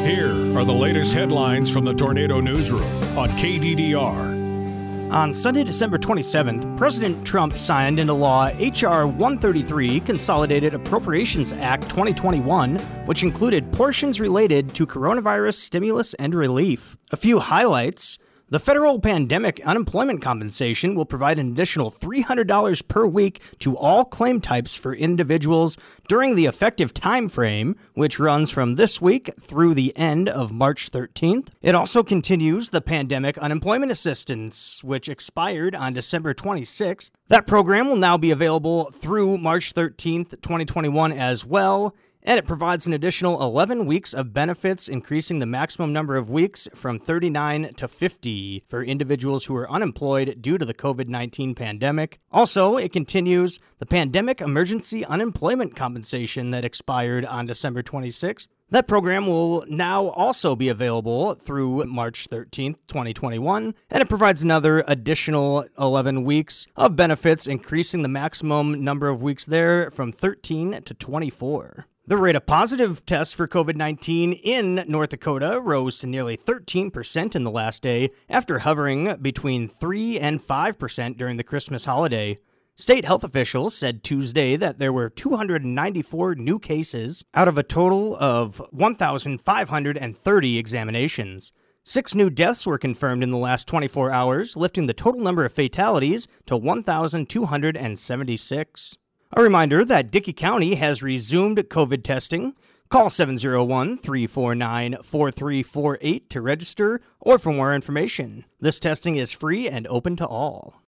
Here are the latest headlines from the Tornado Newsroom on KDDR. On Sunday, December 27th, President Trump signed into law H.R. 133, Consolidated Appropriations Act 2021, which included portions related to coronavirus stimulus and relief. A few highlights. The federal pandemic unemployment compensation will provide an additional $300 per week to all claim types for individuals during the effective time frame, which runs from this week through the end of March 13th. It also continues the pandemic unemployment assistance, which expired on December 26th. That program will now be available through March 13th, 2021 as well. And it provides an additional 11 weeks of benefits, increasing the maximum number of weeks from 39 to 50 for individuals who are unemployed due to the COVID-19 pandemic. Also, it continues the pandemic emergency unemployment compensation that expired on December 26th. That program will now also be available through March 13th, 2021, and it provides another additional 11 weeks of benefits, increasing the maximum number of weeks there from 13 to 24. The rate of positive tests for COVID-19 in North Dakota rose to nearly 13% in the last day, after hovering between 3 and 5% during the Christmas holiday. State health officials said Tuesday that there were 294 new cases out of a total of 1,530 examinations. 6 new deaths were confirmed in the last 24 hours, lifting the total number of fatalities to 1,276. A reminder that Dickey County has resumed COVID testing. Call 701-349-4348 to register or for more information. This testing is free and open to all.